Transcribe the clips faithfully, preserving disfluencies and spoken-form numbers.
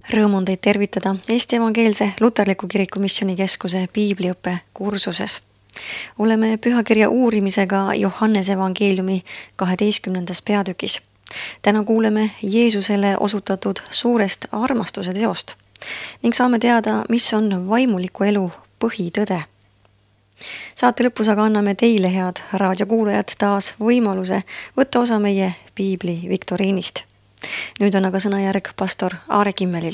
Rõõm on teid tervitada Eesti Evangeelse Luterliku Kiriku Missioonikeskuse piibliõppe kursuses. Oleme pühakirja uurimisega Johannese evangeeliumi kaheteistkümnendas peatükis. Täna kuuleme Jeesusele osutatud suurest armastuse teost ning saame teada, mis on vaimuliku elu põhitõde. Saate lõpus aga anname teile, head raadiokuulajad, taas võimaluse võtta osa meie piibli viktoriinist. Nüüd on aga sõnajärg pastor Aare Kimmelil.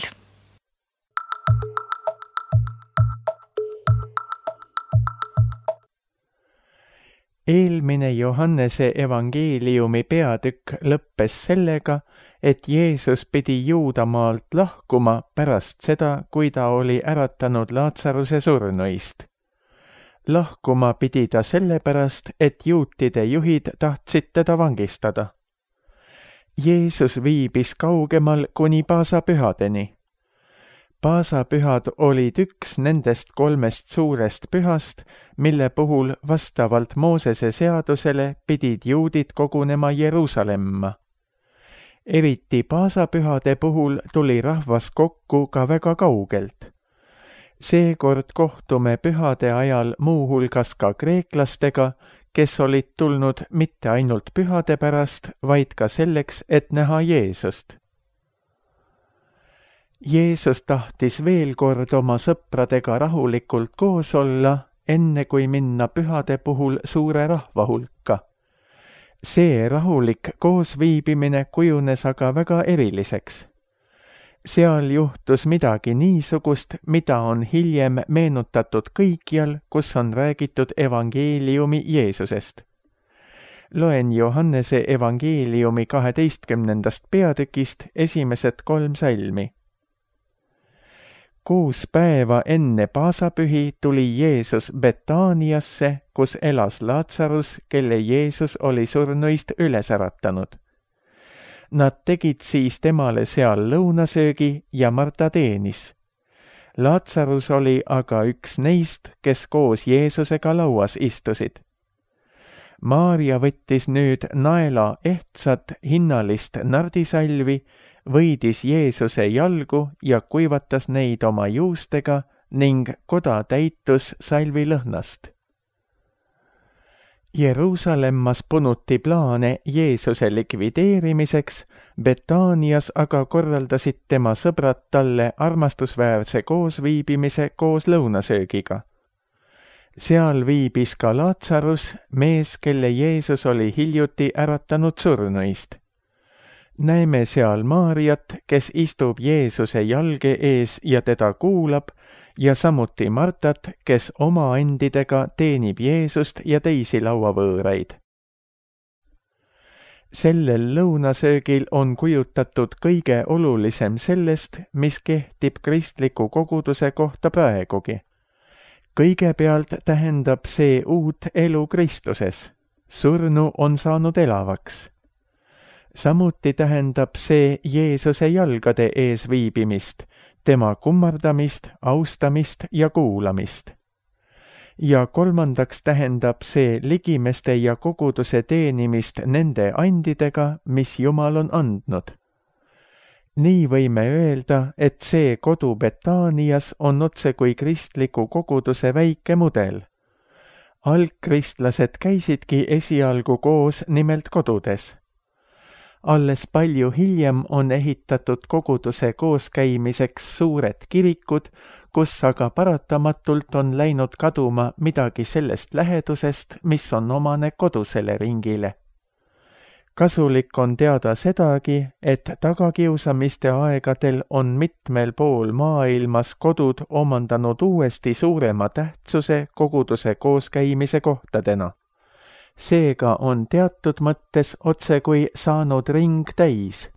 Eelmine Johannese evangeeliumi peatükk lõppes sellega, et Jeesus pidi Juudamaalt lahkuma pärast seda, kui ta oli äratanud Laatsaruse surnuist. Lahkuma pidi ta sellepärast, et juutide juhid tahtsid teda vangistada. Jeesus viibis kaugemal kuni paasapühadeni. Paasapühad olid üks nendest kolmest suurest pühast, mille puhul vastavalt Moosese seadusele pidid juudid kogunema Jeruusalemma. Eriti paasapühade puhul tuli rahvas kokku ka väga kaugelt. Seekord kohtume pühade ajal muuhulgas ka kreeklastega, kes olid tulnud mitte ainult pühade pärast, vaid ka selleks, et näha Jeesust. Jeesus tahtis veel kord oma sõpradega rahulikult koos olla, enne kui minna pühade puhul suure rahva hulka. See rahulik koosviibimine kujunes aga väga eriliseks. Seal juhtus midagi niisugust, mida on hiljem meenutatud kõikjal, kus on räägitud evangeeliumi Jeesusest. Loen Johannese evangeeliumi kaheteistkümnendast peatükist esimesed kolm salmi. Kuus päeva enne paasapühi tuli Jeesus Betaaniasse, kus elas Laatsarus, kelle Jeesus oli surnuist üles äratanud. Nad tegid siis temale seal lõunasöögi ja Marta teenis. Laatsarus oli aga üks neist, kes koos Jeesusega lauas istusid. Maaria võttis nüüd naela ehtsat hinnalist nardisalvi, võidis Jeesuse jalgu ja kuivatas neid oma juustega ning koda täitus salvi lõhnast. Jeruusalemmas punuti plaane Jeesuse likvideerimiseks, Betaanias aga korraldasid tema sõbrad talle armastusväärse koosviibimise koos lõunasöögiga. Seal viibis ka Laatsarus, mees, kelle Jeesus oli hiljuti äratanud surnuist. Näeme seal Maariat, kes istub Jeesuse jalge ees ja teda kuulab, ja samuti Martat, kes oma endidega teenib Jeesust ja teisi lauavõõraid. Sellel lõunasöögil on kujutatud kõige olulisem sellest, mis kehtib kristliku koguduse kohta praegugi. Kõigepealt tähendab see uut elu Kristuses. Surnu on saanud elavaks. Samuti tähendab see Jeesuse jalgade ees viibimist, tema kummardamist, austamist ja kuulamist. Ja kolmandaks tähendab see ligimeste ja koguduse teenimist nende andidega, mis Jumal on andnud. Nii võime öelda, et see kodu Betaanias on otse kui kristliku koguduse väike mudel. Algkristlased käisidki esialgu koos nimelt kodudes. Alles palju hiljem on ehitatud koguduse kooskäimiseks suured kirikud, kus aga paratamatult on läinud kaduma midagi sellest lähedusest, mis on omane kodusele ringile. Kasulik on teada sedagi, et tagakiusamiste aegadel on mitmel pool maailmas kodud omandanud uuesti suurema tähtsuse koguduse kooskäimise kohtadena. Seega on teatud mõttes otse kui saanud ring täis.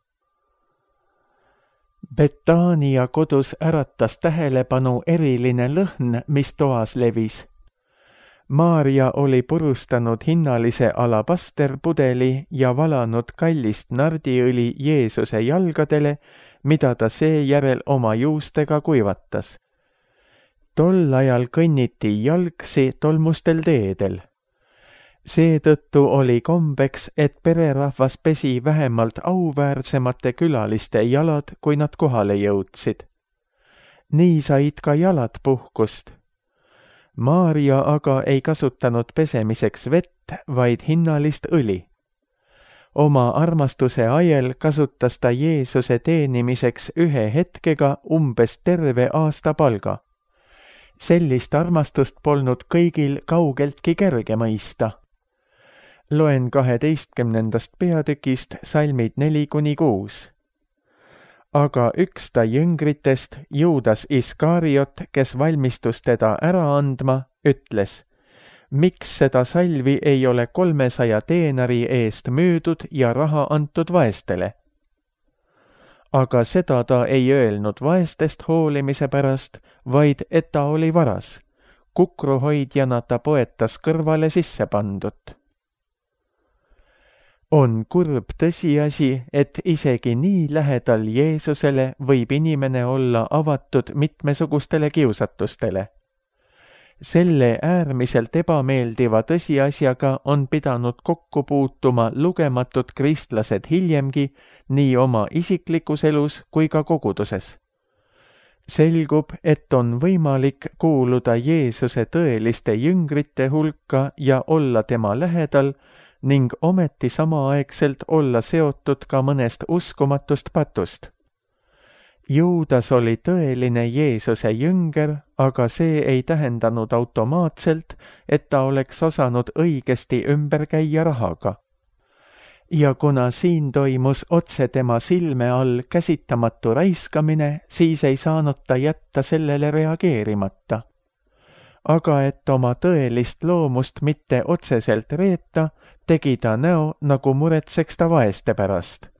Betaania kodus äratas tähelepanu eriline lõhn, mis toas levis. Maaria oli purustanud hinnalise alabasterpudeli ja valanud kallist nardiõli Jeesuse jalgadele, mida ta seejärel oma juustega kuivatas. Tol ajal kõnniti jalgsi tolmustel teedel. Seetõttu oli kombeks, et pererahvas pesi vähemalt auväärsemate külaliste jalad, kui nad kohale jõudsid. Nii said ka jalad puhkust. Maarja aga ei kasutanud pesemiseks vett, vaid hinnalist õli. Oma armastuse ajel kasutas ta Jeesuse teenimiseks ühe hetkega umbes terve aasta palga. Sellist armastust polnud kõigil kaugeltki kerge mõista. Loen kaheteistkümnendast peatükist salmid neli kuni kuus. Aga üks ta jüngritest, Juudas Iskariot, kes valmistus teda ära andma, ütles: miks seda salvi ei ole kolmesaja teenari eest müüdud ja raha antud vaestele? Aga seda ta ei öelnud vaestest hoolimise pärast, vaid et ta oli varas. Kukruhoidjana ta poetas kõrvale sisse pandut. On kurb tõsiasi, et isegi nii lähedal Jeesusele võib inimene olla avatud mitmesugustele kiusatustele. Selle äärmiselt ebameeldiva tõsiasjaga on pidanud kokku puutuma lugematud kristlased hiljemgi nii oma isiklikus elus kui ka koguduses. Selgub, et on võimalik kuuluda Jeesuse tõeliste jüngrite hulka ja olla tema lähedal ning ometi samaaegselt olla seotud ka mõnest uskumatust patust. Juudas oli tõeline Jeesuse jünger, aga see ei tähendanud automaatselt, et ta oleks osanud õigesti ümber käia rahaga. Ja kuna siin toimus otse tema silme all käsitamatu raiskamine, siis ei saanud ta jätta sellele reageerimata. Aga et oma tõelist loomust mitte otseselt reeta, tegi ta näo, nagu muretseks ta vaeste pärast.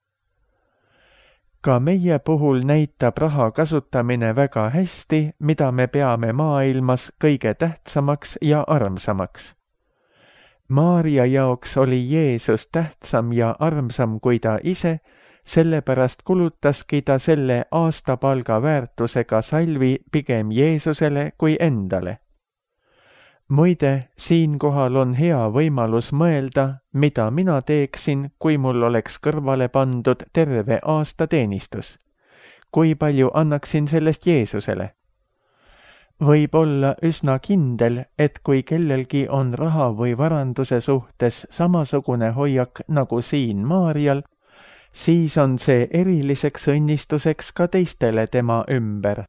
Ka meie puhul näitab raha kasutamine väga hästi, mida me peame maailmas kõige tähtsamaks ja armsamaks. Maarja jaoks oli Jeesus tähtsam ja armsam kui ta ise, sellepärast kulutaski ta selle aastapalga väärtusega salvi pigem Jeesusele kui endale. Muide, siinkohal on hea võimalus mõelda, mida mina teeksin, kui mul oleks kõrvale pandud terve aasta teenistus. Kui palju annaksin sellest Jeesusele? Võib olla üsna kindel, et kui kellelgi on raha või varanduse suhtes samasugune hoiak nagu siin Maarjal, siis on see eriliseks õnnistuseks ka teistele tema ümber.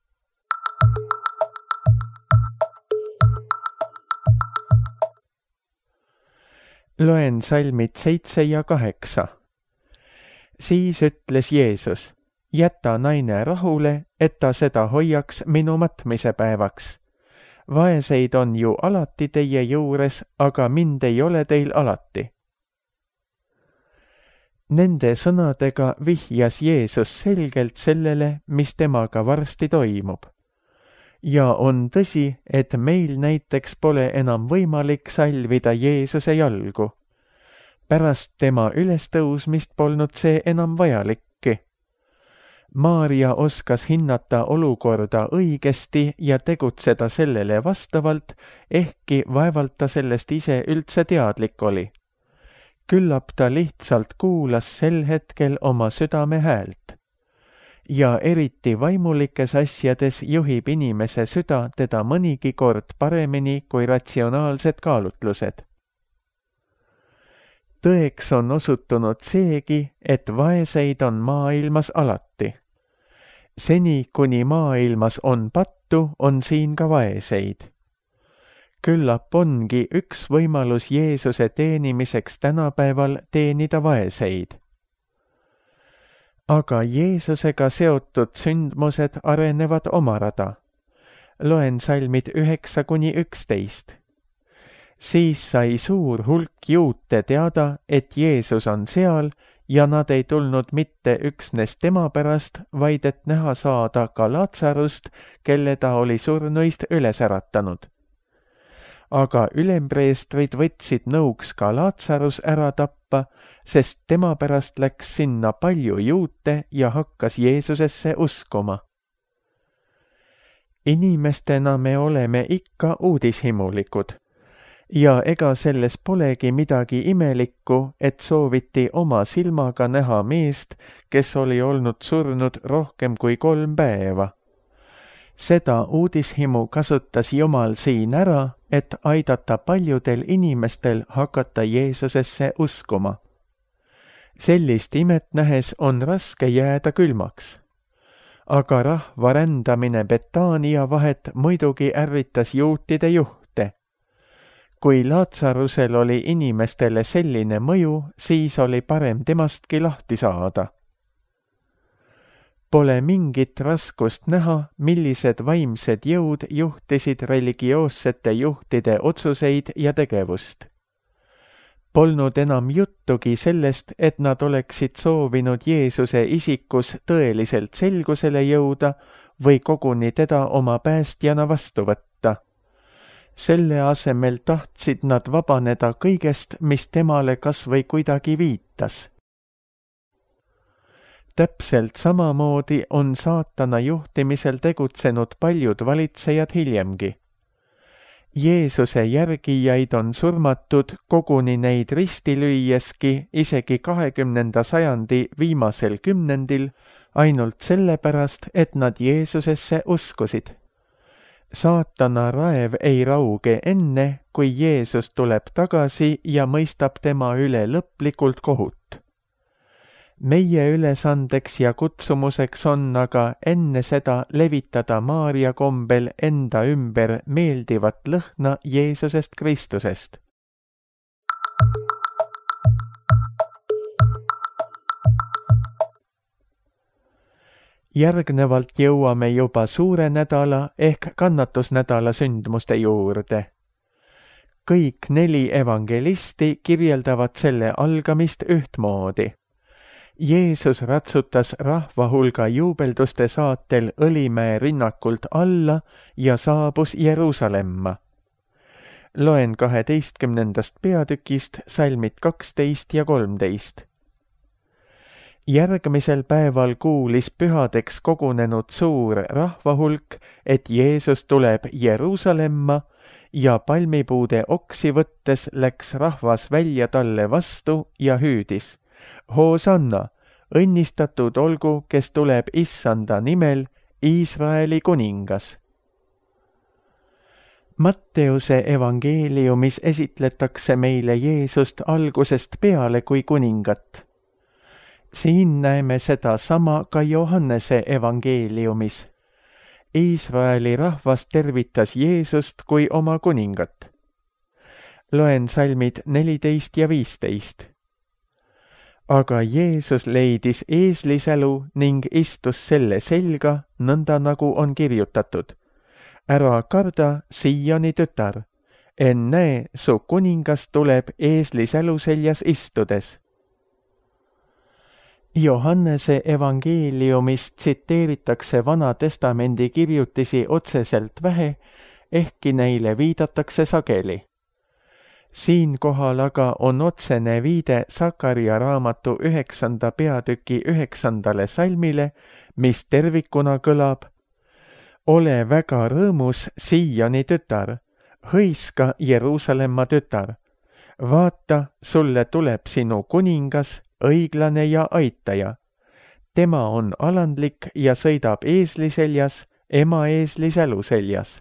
Loen salmid seitse ja kaheksa. Siis ütles Jeesus: jäta naine rahule, et ta seda hoiaks minu matmise päevaks. Vaeseid on ju alati teie juures, aga mind ei ole teil alati. Nende sõnadega vihjas Jeesus selgelt sellele, mis temaga varsti toimub. Ja on tõsi, et meil näiteks pole enam võimalik salvida Jeesuse jalgu. Pärast tema ülestõusmist polnud see enam vajalikki. Maarja oskas hinnata olukorda õigesti ja tegutseda sellele vastavalt, ehkki vaevalt ta sellest ise üldse teadlik oli. Küllap ta lihtsalt kuulas sel hetkel oma südame häält. Ja eriti vaimulikes asjades juhib inimese süda teda mõnigi kord paremini kui ratsionaalsed kaalutlused. Tõeks on osutunud seegi, et vaeseid on maailmas alati. Seni, kuni maailmas on pattu, on siin ka vaeseid. Küllap ongi üks võimalus Jeesuse teenimiseks tänapäeval teenida vaeseid. Aga Jeesusega seotud sündmused arenevad oma rada. Loen salmid üheksa kuni üksteist. Siis sai suur hulk juute teada, et Jeesus on seal ja nad ei tulnud mitte üksnes tema pärast, vaid et näha saada ka Laatsarust, kelle ta oli surnuist üles äratanud. Aga ülempreestrid võtsid nõuks ka Laatsarus ära tappa, sest tema pärast läks sinna palju juute ja hakkas Jeesusesse uskuma. Inimestena me oleme ikka uudishimulikud. ja ega selles polegi midagi imelikku, et sooviti oma silmaga näha meest, kes oli olnud surnud rohkem kui kolm päeva. Seda uudishimu kasutas Jumal siin ära, et aidata paljudel inimestel hakata Jeesusesse uskuma. Sellist imet nähes on raske jääda külmaks. Aga rahva rändamine Betaania vahet muidugi ärritas juutide juhte. Kui Laatsarusel oli inimestele selline mõju, siis oli parem temastki lahti saada. Pole mingit raskust näha, millised vaimsed jõud juhtisid religioossete juhtide otsuseid ja tegevust. Polnud enam juttugi sellest, et nad oleksid soovinud Jeesuse isikus tõeliselt selgusele jõuda või koguni teda oma päästjana vastu võtta. Selle asemel tahtsid nad vabaneda kõigest, mis temale kas või kuidagi viitas. Täpselt samamoodi on saatana juhtimisel tegutsenud paljud valitsejad hiljemgi. Jeesuse järgijaid on surmatud koguni neid risti lüüeski isegi kahekümnenda sajandi viimasel kümnendil ainult sellepärast, et nad Jeesusesse uskusid. Saatana raev ei rauge enne, kui Jeesus tuleb tagasi ja mõistab tema üle lõplikult kohut. Meie ülesandeks ja kutsumuseks on aga enne seda levitada Maarja kombel enda ümber meeldivat lõhna Jeesusest Kristusest. Järgnevalt jõuame juba suure nädala ehk kannatusnädala sündmuste juurde. Kõik neli evangelisti kirjeldavad selle algamist ühtmoodi. Jeesus ratsutas rahva hulga juubelduste saatel Õlimäe rinnakult alla ja saabus Jeruusalemma. Loen kaheteistkümnendast peatükist salmid kaksteist ja kolmteist. Järgmisel päeval kuulis pühadeks kogunenud suur rahvahulk, et Jeesus tuleb Jeruusalemma ja palmipuude oksi võttes läks rahvas välja talle vastu ja hüüdis: Hoosanna, õnnistatud olgu, kes tuleb Issanda nimel, Iisraeli kuningas. Matteuse evangeeliumis esitletakse meile Jeesust algusest peale kui kuningat. Siin näeme seda sama ka Johannese evangeeliumis. Iisraeli rahvas tervitas Jeesust kui oma kuningat. Loen salmid neliteist ja viisteist. Aga Jeesus leidis eeslisälu ning istus selle selga, nõnda nagu on kirjutatud: Ära karda, Sioni tütar, ennäe, su kuningas tuleb eeslisälu seljas istudes. Johannese evangeeliumis tsiteeritakse Vana Testamendi kirjutisi otseselt vähe, ehkki neile viidatakse sageli. Siinkohal aga on otsene viide Sakaria raamatu üheksanda peatüki üheksandale salmile, mis tervikuna kõlab: Ole väga rõõmus, Sioni tütar, hõiska, Jeruusalemma tütar. Vaata, sulle tuleb sinu kuningas, õiglane ja aitaja. Tema on alandlik ja sõidab eesli seljas, ema eesli sälu seljas.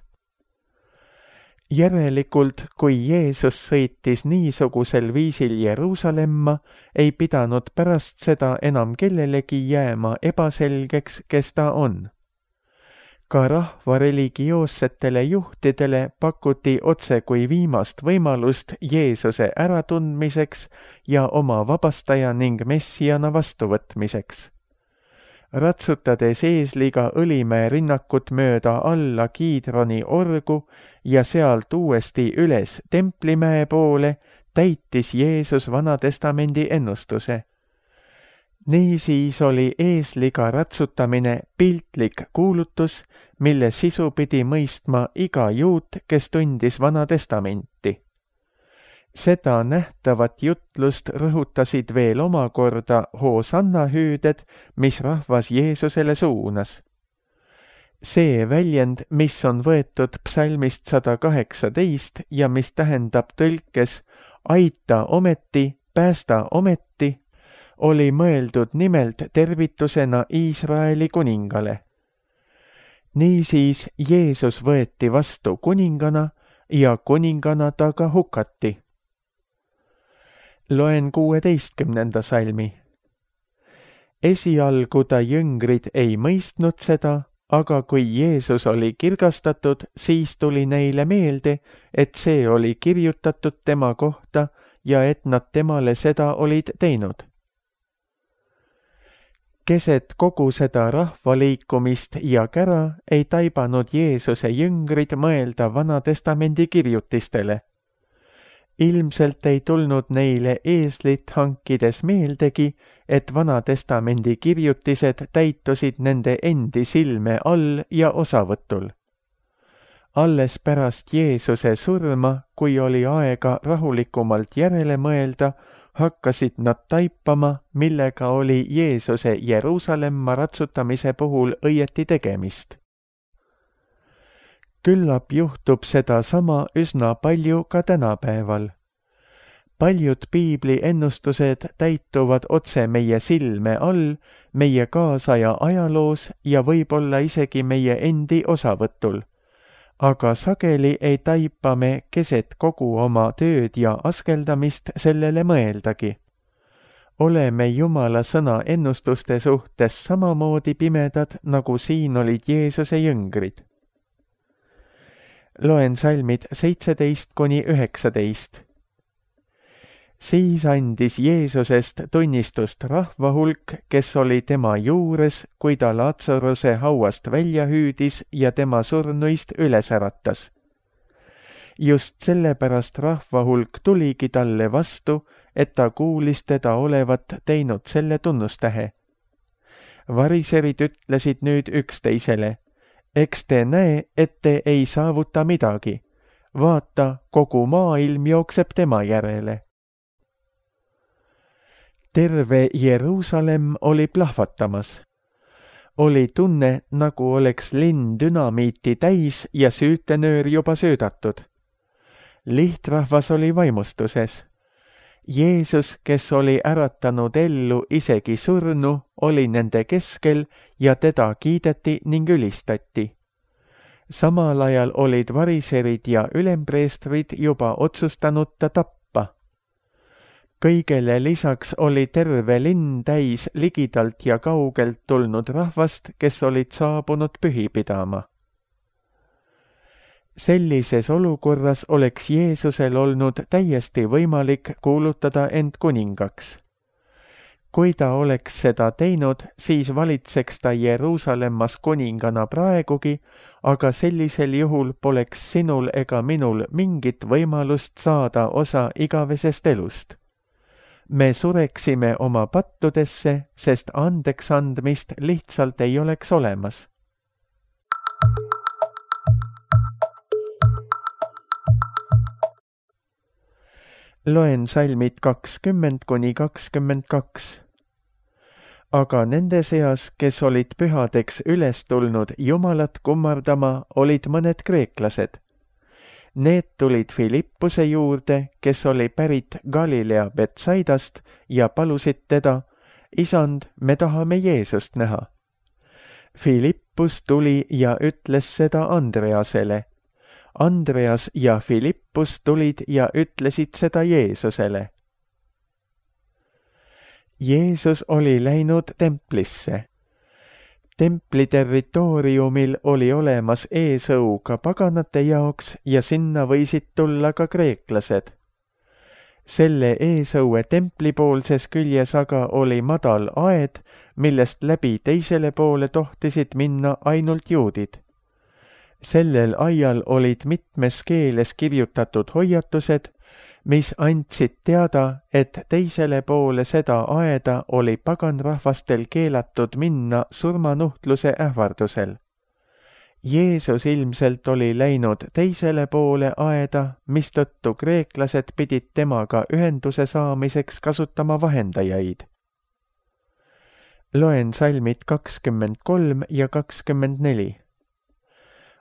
Järelikult, kui Jeesus sõitis niisugusel viisil Jeruusalemma, ei pidanud pärast seda enam kellelegi jääma ebaselgeks, kes ta on. Ka rahva religioossetele juhtidele pakuti otse kui viimast võimalust Jeesuse äratundmiseks ja oma vabastaja ning messiana vastuvõtmiseks. Ratsutades eesliga Õlimäe rinnakut mööda alla Kiidroni orgu ja sealt uuesti üles Templimäe poole, täitis Jeesus Vana Testamendi ennustuse. Niisiis oli eesliga ratsutamine piltlik kuulutus, mille sisu pidi mõistma iga juut, kes tundis Vana Testamenti. Seda nähtavat jutlust rõhutasid veel omakorda hoosanna hüüded, mis rahvas Jeesusele suunas. See väljend, mis on võetud psalmist sada kaheksateist ja mis tähendab tõlkes aita ometi, päästa ometi, oli mõeldud nimelt tervitusena Iisraeli kuningale. Niisiis Jeesus võeti vastu kuningana ja kuningana ta ka hukati. Loen kuueteistkümnenda salmi. Esialgu ta jüngrid ei mõistnud seda, aga kui Jeesus oli kirgastatud, siis tuli neile meelde, et see oli kirjutatud tema kohta ja et nad temale seda olid teinud. Keset kogu seda rahvaliikumist ja kära ei taibanud Jeesuse jüngrid mõelda Vanatestamendi kirjutistele. Ilmselt ei tulnud neile eeslit hankides meeldegi, et Vanatestamendi kirjutised täitusid nende endi silme all ja osavõtul. Alles pärast Jeesuse surma, kui oli aega rahulikumalt järele mõelda, hakkasid nad taipama, millega oli Jeesuse Jeruusalemma ratsutamise puhul õieti tegemist. Küllap juhtub seda sama üsna palju ka tänapäeval. Paljud piibli ennustused täituvad otse meie silme all, meie kaasaja ajaloos ja võib-olla isegi meie endi osavõtul. Aga sageli ei taipa me keset kogu oma tööd ja askeldamist sellele mõeldagi. Oleme Jumala sõna ennustuste suhtes samamoodi pimedad, nagu siin olid Jeesuse jüngrid. Loen salmid seitseteist kuni üheksateist. Siis andis Jeesusest tunnistust rahva hulk, kes oli tema juures, kui ta Laatsaruse hauast välja hüüdis ja tema surnuist üles äratas. Just sellepärast rahva hulk tuligi talle vastu, et ta kuulis teda olevat teinud selle tunnustähe. Variserid ütlesid nüüd üksteisele, eks te näe, et te ei saavuta midagi. Vaata, kogu maailm jookseb tema järele. Terve Jeruusalemm oli plahvatamas. Oli tunne, nagu oleks linn dünamiiti täis ja süütenöör juba söödatud. Lihtrahvas oli vaimustuses. Jeesus, kes oli äratanud ellu isegi surnu, oli nende keskel ja teda kiideti ning ülistati. Samal ajal olid variserid ja ülempreestrid juba otsustanud ta tappa. Kõigele lisaks oli terve linn täis ligidalt ja kaugelt tulnud rahvast, kes olid saabunud pühi pidama. Sellises olukorras oleks Jeesusel olnud täiesti võimalik kuulutada end kuningaks. Kui ta oleks seda teinud, siis valitseks ta Jeruusalemmas kuningana praegugi, aga sellisel juhul poleks sinul ega minul mingit võimalust saada osa igavesest elust. Me sureksime oma pattudesse, sest andeks andmist lihtsalt ei oleks olemas. Loen salmid kakskümmend kuni kakskümmend kaks. Aga nende seas, kes olid pühadeks üles tulnud Jumalat kummardama, olid mõned kreeklased. Need tulid Filippuse juurde, kes oli pärit Galilea Betsaidast ja palusid teda, isand, me tahame Jeesust näha. Filippus tuli ja ütles seda Andreasele. Andreas ja Filippus tulid ja ütlesid seda Jeesusele. Jeesus oli läinud templisse. Templi territooriumil oli olemas eesõu ka paganate jaoks ja sinna võisid tulla ka kreeklased. Selle eesõue templipoolses küljes aga oli madal aed, millest läbi teisele poole tohtisid minna ainult juudid. Sellel aial olid mitmes keeles kirjutatud hoiatused, mis andsid teada, et teisele poole seda aeda oli paganrahvastel keelatud minna surmanuhtluse ähvardusel. Jeesus ilmselt oli läinud teisele poole aeda, mistõttu kreeklased pidid temaga ühenduse saamiseks kasutama vahendajaid. Loen salmid kakskümmend kolm ja kakskümmend neli.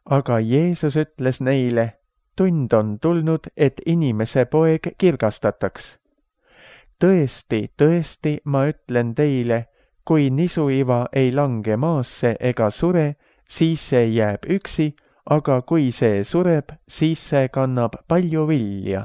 Aga Jeesus ütles neile, tund on tulnud, et inimese poeg kirgastataks. Tõesti, tõesti, ma ütlen teile, kui nisuiva ei lange maasse ega sure, siis see jääb üksi, aga kui see sureb, siis see kannab palju vilja.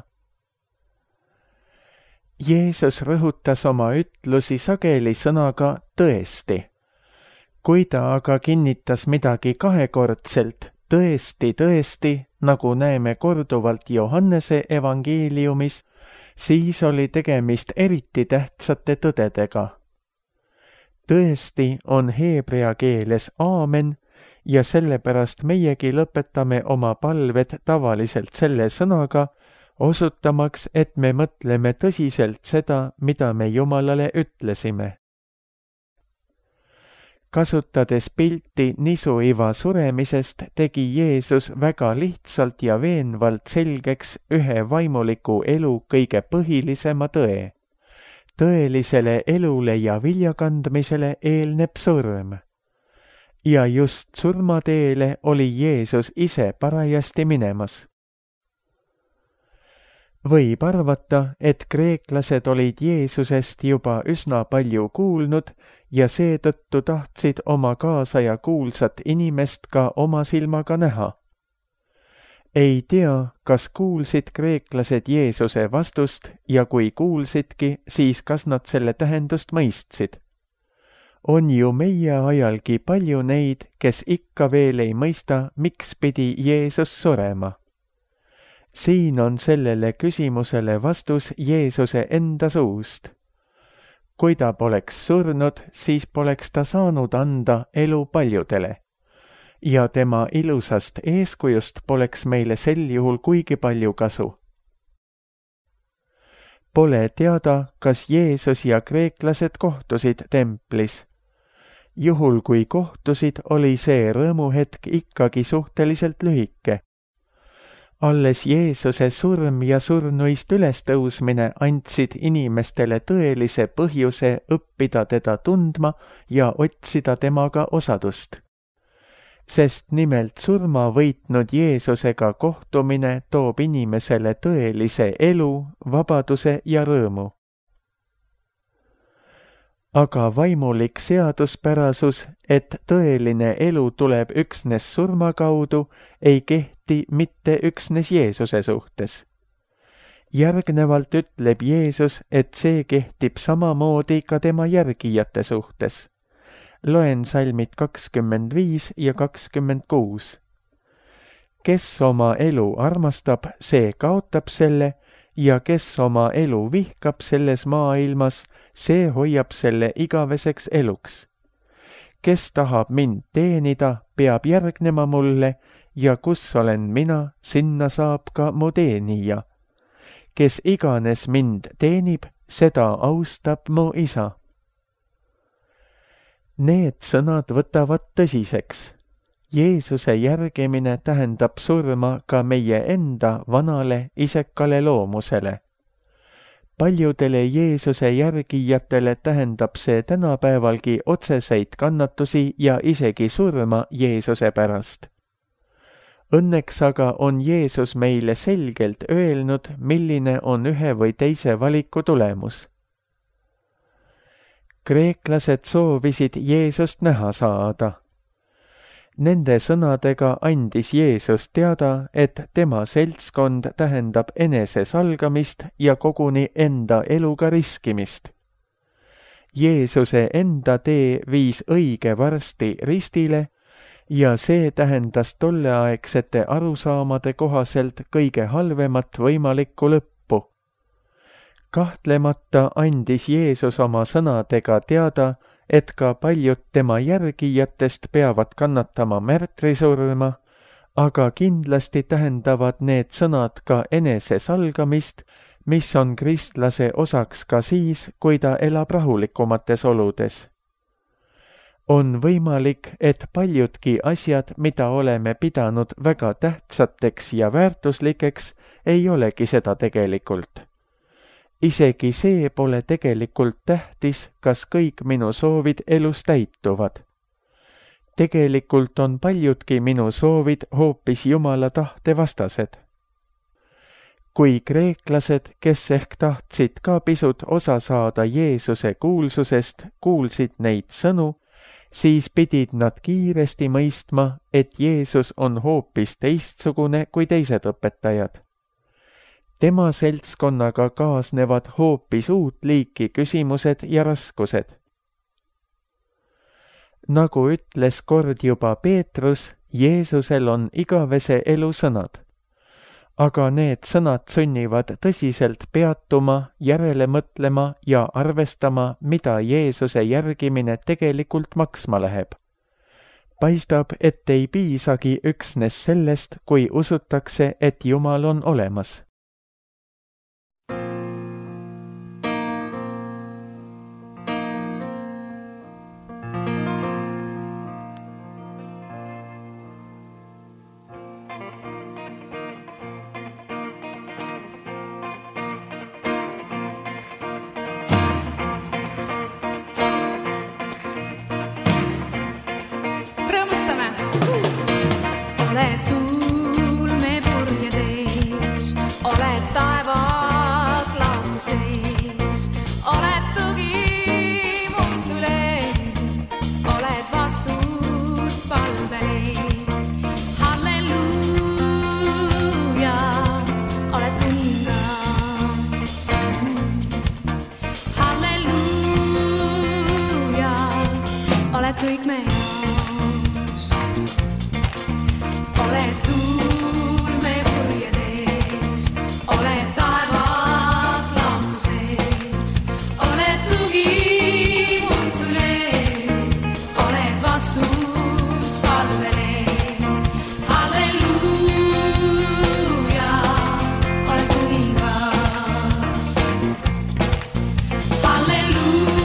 Jeesus rõhutas oma ütlusi sageli sõnaga tõesti. Kui ta aga kinnitas midagi kahekordselt, tõesti, tõesti, nagu näeme korduvalt Johannese evangeeliumis, siis oli tegemist eriti tähtsate tõdedega. Tõesti on heebrea keeles aamen ja sellepärast meiegi lõpetame oma palved tavaliselt selle sõnaga, osutamaks, et me mõtleme tõsiselt seda, mida me Jumalale ütlesime. Kasutades pilti nisuiva suremisest, tegi Jeesus väga lihtsalt ja veenvalt selgeks ühe vaimuliku elu kõige põhilisema tõe. Tõelisele elule ja viljakandmisele eelneb surm. Ja just surmateele oli Jeesus ise parajasti minemas. Võib arvata, et kreeklased olid Jeesusest juba üsna palju kuulnud ja seetõttu tahtsid oma kaasaja kuulsat inimest ka oma silmaga näha. Ei tea, kas kuulsid kreeklased Jeesuse vastust ja kui kuulsidki, siis kas nad selle tähendust mõistsid. On ju meie ajalgi palju neid, kes ikka veel ei mõista, miks pidi Jeesus surema. Siin on sellele küsimusele vastus Jeesuse enda suust. Kui ta poleks surnud, siis poleks ta saanud anda elu paljudele. Ja tema ilusast eeskujust poleks meile sel juhul kuigi palju kasu. Pole teada, kas Jeesus ja kreeklased kohtusid templis. Juhul kui kohtusid, oli see rõõmuhetk ikkagi suhteliselt lühike. Alles Jeesuse surm ja surnuist ülestõusmine andsid inimestele tõelise põhjuse õppida teda tundma ja otsida temaga osadust. Sest nimelt surma võitnud Jeesusega kohtumine toob inimesele tõelise elu, vabaduse ja rõõmu. Aga vaimulik seaduspärasus, et tõeline elu tuleb üksnes surma kaudu, ei kehti mitte üksnes Jeesuse suhtes. Järgnevalt ütleb Jeesus, et see kehtib samamoodi ka tema järgijate suhtes. Loen salmid kakskümmend viis ja kakskümmend kuus. Kes oma elu armastab, see kaotab selle, ja kes oma elu vihkab selles maailmas, see hoiab selle igaveseks eluks. Kes tahab mind teenida, peab järgnema mulle, ja kus olen mina, sinna saab ka mu teenija. Kes iganes mind teenib, seda austab mu isa. Need sõnad võtavad tõsiseks. Jeesuse järgimine tähendab surma ka meie enda vanale isekale loomusele. Paljudele Jeesuse järgijatele tähendab see tänapäevalgi otseseid kannatusi ja isegi surma Jeesuse pärast. Õnneks aga on Jeesus meile selgelt öelnud, milline on ühe või teise valiku tulemus. Kreeklased soovisid Jeesust näha saada. Nende sõnadega andis Jeesus teada, et tema seltskond tähendab enese salgamist ja koguni enda eluga riskimist. Jeesuse enda tee viis õige varsti ristile ja see tähendas tolleaegsete arusaamade kohaselt kõige halvemat võimalikku lõppu. Kahtlemata andis Jeesus oma sõnadega teada, et ka paljud tema järgijatest peavad kannatama märtrisurma, aga kindlasti tähendavad need sõnad ka enese salgamist, mis on kristlase osaks ka siis, kui ta elab rahulikumates oludes. On võimalik, et paljudki asjad, mida oleme pidanud väga tähtsateks ja väärtuslikeks, ei olegi seda tegelikult. Isegi see pole tegelikult tähtis, kas kõik minu soovid elus täituvad. tegelikult on paljudki minu soovid hoopis Jumala tahte vastased. Kui kreeklased, kes ehk tahtsid ka pisut osa saada Jeesuse kuulsusest, kuulsid neid sõnu, siis pidid nad kiiresti mõistma, et Jeesus on hoopis teistsugune kui teised õpetajad. Tema seltskonnaga kaasnevad hoopis uut liiki küsimused ja raskused. Nagu ütles kord juba Peetrus, Jeesusel on igavese elu sõnad. Aga need sõnad sunnivad tõsiselt peatuma, järele mõtlema ja arvestama, mida Jeesuse järgimine tegelikult maksma läheb. Paistab, et ei piisagi üksnes sellest, kui usutakse, et Jumal on olemas. Kõik me jaoks oled tuul me purjedes, oled taevas laotuses, oled tugi muutule, oled vastus palvele. Halleluuja, oled kuningas. Halleluuja.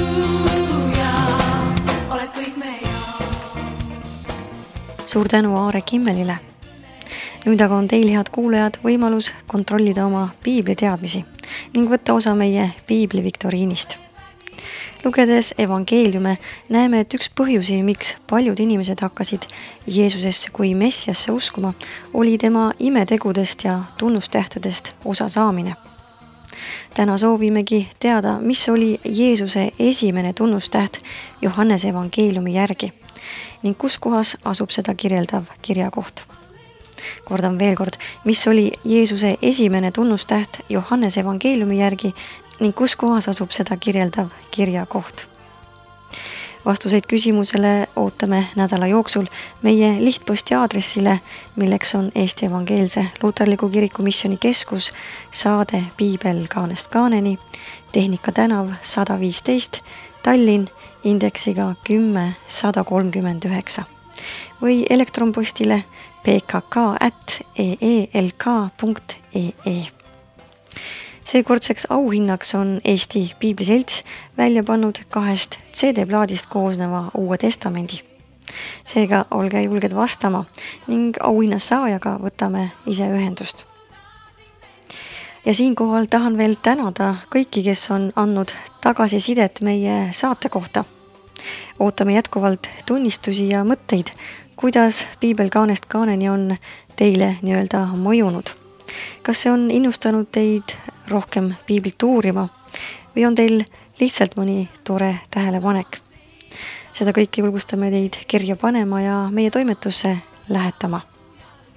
Suur tänu Aare Kimmelile. Nüüd aga on teil, head kuulajad, võimalus kontrollida oma piibli teadmisi ning võtta osa meie piibli viktoriinist. Lugedes evangeeliume näeme, et üks põhjusi, miks paljud inimesed hakkasid Jeesusesse kui Messiasse uskuma, oli tema imetegudest ja tunnustähtedest osa saamine. Täna soovimegi teada, mis oli Jeesuse esimene tunnustäht Johannese evangeeliumi järgi ning kus kohas asub seda kirjeldav kirjakoht. Kordan veel kord, mis oli Jeesuse esimene tunnustäht Johannese evangeeliumi järgi ning kus kohas asub seda kirjeldav kirjakoht. Vastuseid küsimusele ootame nädala jooksul meie lihtposti aadressile, milleks on Eesti Evangeelse Luterliku Kiriku Missioni Keskus, saade Piibel kaanest kaaneni, Tehnika tänav sada viisteist, Tallinn, indeksiga kümme sada kolmkümmend üheksa või elektronpostile p k k at e e l k punkt e e. Seekordseks auhinnaks on Eesti Piibliselts välja pannud kahest C D-plaadist koosneva Uue Testamendi. Seega olge julged vastama ning auhinna saajaga võtame ise ühendust. Ja siinkohal tahan veel tänada kõiki, kes on andnud tagasisidet meie saate kohta. Ootame jätkuvalt tunnistusi ja mõtteid, kuidas Piibel kaanest kaaneni on teile nii-öelda mõjunud. Kas see on innustanud teid rohkem piiblit uurima või on teil lihtsalt mõni tore tähelepanek? Seda kõike julgustame teid kirja panema ja meie toimetusse lähetama.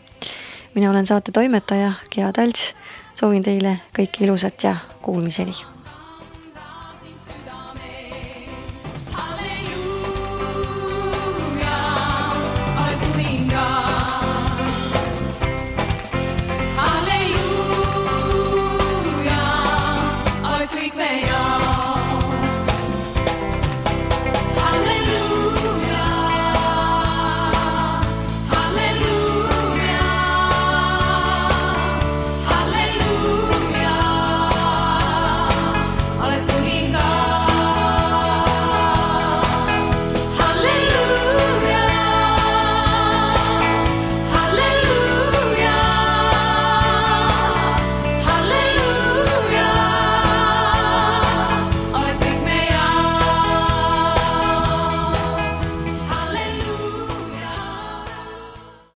Mina olen saate toimetaja Gea Talts. Soovin teile kõike ilusat ja kuulmiseni.